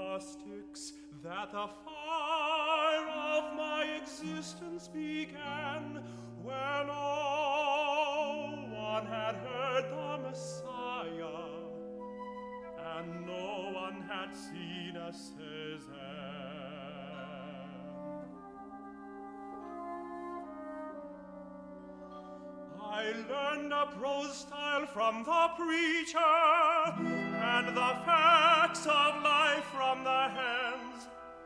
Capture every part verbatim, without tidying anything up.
acoustics that the fire of my existence began, when no one had heard the Messiah, and no one had seen a Césaire. I learned a prose style from the preacher, and the facts of life from the hands,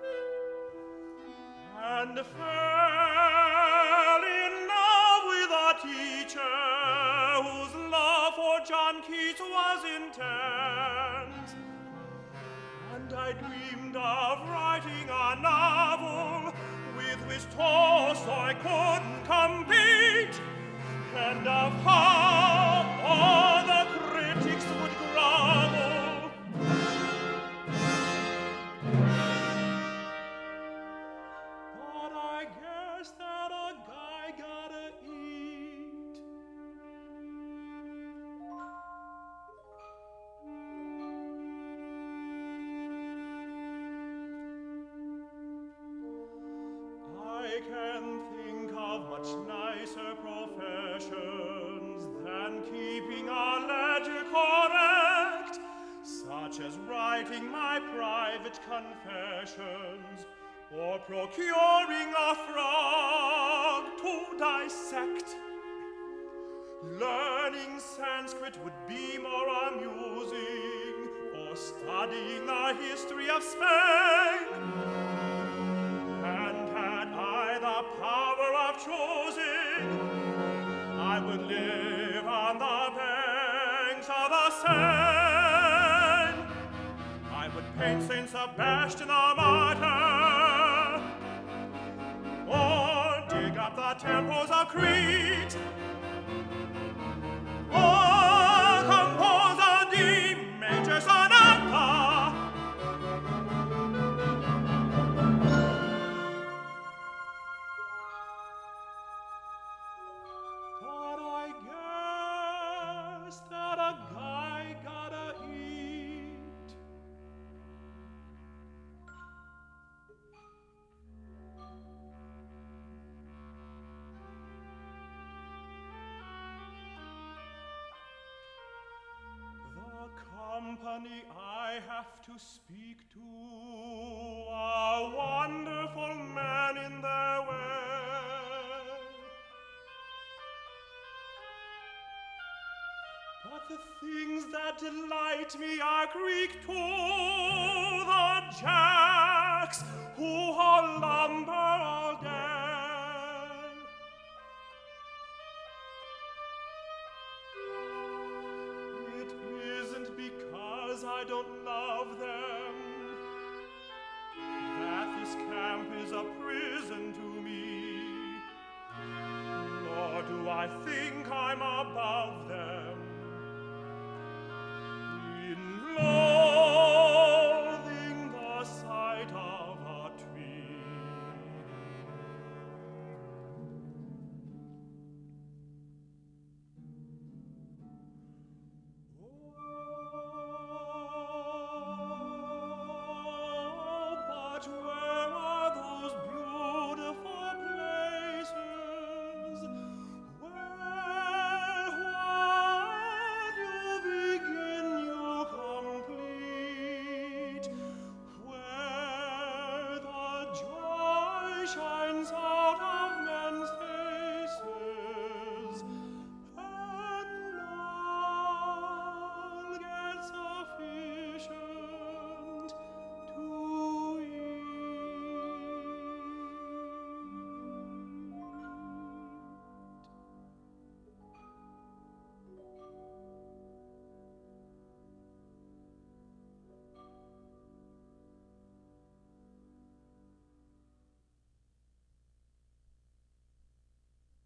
and fell in love with a teacher whose love for John Keats was intense. And I dreamed of writing a novel with which Tolstoy couldn't compete, and of how all the critics would grovel. But I guess that a guy gotta eat. I can think of much nicer professions than keeping a ledger correct, such as writing my private confessions, or procuring a frog to dissect. Learning Sanskrit would be more amusing, or studying the history of Spain. And had I the power of choosing, I would live on the banks of the Seine. I would paint Saint Sebastian the martyr, or dig up the temples of Crete, or compose a D major sonata. But I guess that a guy gotta eat. The company I have to speak to are wonderful men in their way, but the things that delight me are Greek too, the jacks who haul lumber all day. It isn't because I don't love them that this camp is a prison to me, nor do I think I'm above